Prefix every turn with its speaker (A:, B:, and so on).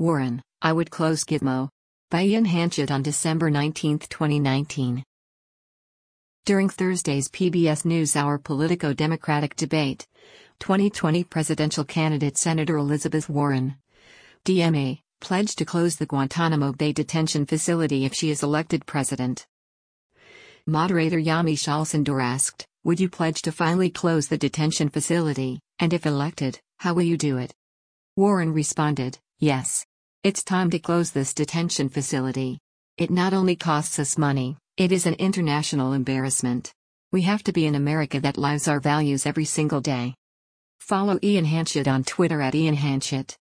A: Warren, I would close Gitmo. By Ian Hanchett on December 19, 2019. During Thursday's PBS NewsHour Politico-Democratic debate, 2020 presidential candidate Senator Elizabeth Warren, DMA, pledged to close the Guantanamo Bay detention facility if she is elected president. Moderator Yami Shalsandor asked, "Would you pledge to finally close the detention facility, and if elected, how will you do it?" Warren responded, "Yes. It's time to close this detention facility. It not only costs us money, it is an international embarrassment. We have to be an America that lives our values every single day." Follow Ian Hanchett on Twitter @IanHanchett.